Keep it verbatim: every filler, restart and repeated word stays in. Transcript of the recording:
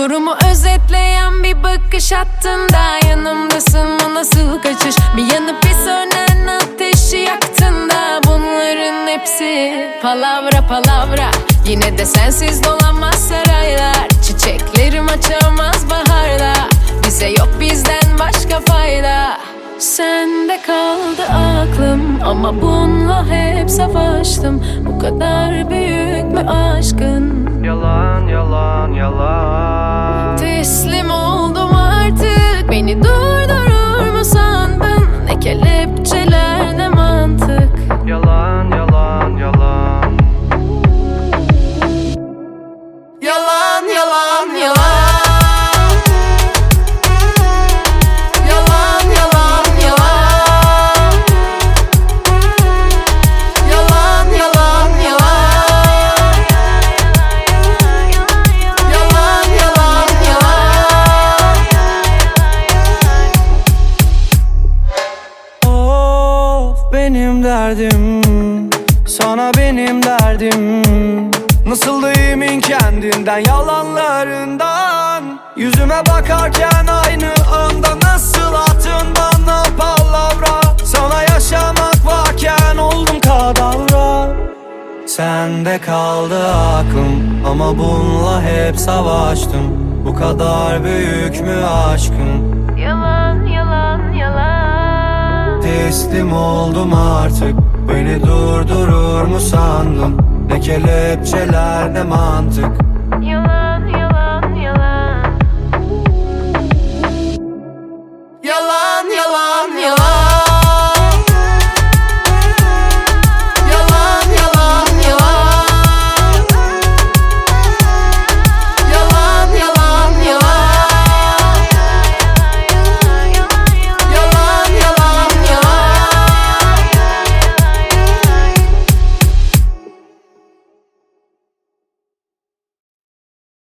Durumu özetleyen bir bakış attın da yanımdasın, o nasıl kaçış? Bir yanıp bir sönen ateşi yaktın da bunların hepsi palavra palavra. Yine de sensiz dolanmaz saraylar, çiçeklerim açamaz baharda. Bize yok bizden başka fayda. Sende kaldı aklım ama bununla hep savaştım. Bu kadar büyük mü aşkın? Yalan yalan yalan. Teslim oldum artık, beni durdurur mu sandın? Ne kelepçeler ne mantık. Yalan yalan yalan. Yalan yalan yalan. Benim derdim, sana benim derdim. Nasıl da emin kendinden, yalanlarından. Yüzüme bakarken aynı anda nasıl attın bana palavra. Sana yaşamak varken oldum kadavra. Sende kaldı aklım ama bununla hep savaştım. Bu kadar büyük mü aşkın? Yalan yalan yalan. Teslim oldum artık, beni durdurur mu sandın? Ne kelepçeler ne mantık. Yalan.